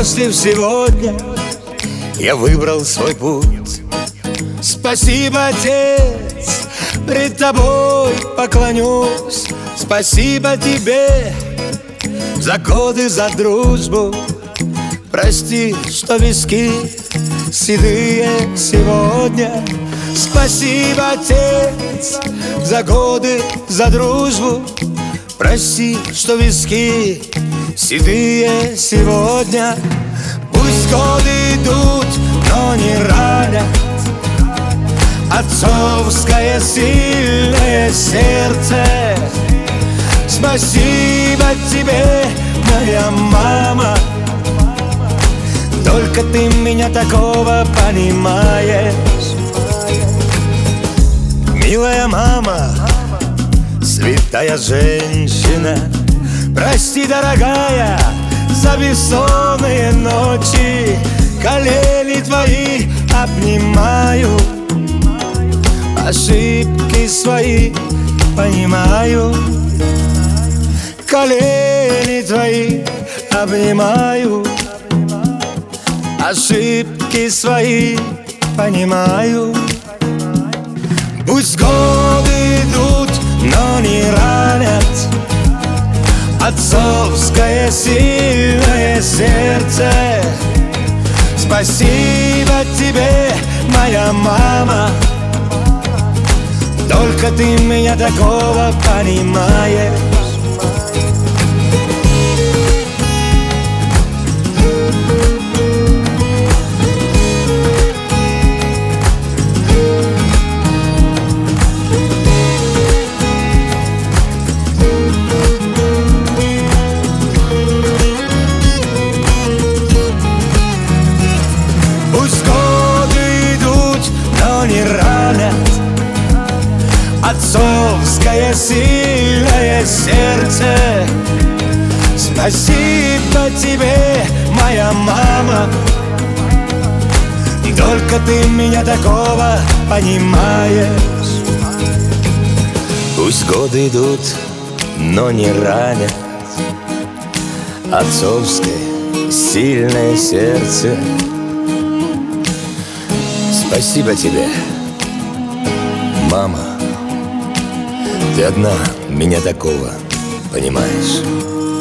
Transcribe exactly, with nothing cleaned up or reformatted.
счастлив сегодня, я выбрал свой путь. Спасибо, Отец, пред тобой поклонюсь. Спасибо тебе за годы, за дружбу. Прости, что виски седые сегодня. Спасибо, Отец, за годы, за дружбу. Прости, что виски седые сегодня. Пусть годы идут, но не ранят отцовское сильное сердце. Спасибо тебе, моя мама, только ты меня такого понимаешь. Милая мама, святая женщина, прости, дорогая, за бессонные ночи. Колени твои обнимаю, ошибки свои понимаю. Колени твои обнимаю, ошибки свои понимаю. Пусть годы идут, но не ранят отцовское сильное сердце. Спасибо тебе, моя мама, только ты меня такого понимаешь. Отцовское сильное сердце. Спасибо тебе, моя мама, только ты меня такого понимаешь. Пусть годы идут, но не ранят отцовское сильное сердце. Спасибо тебе, мама, ты одна меня такого понимаешь.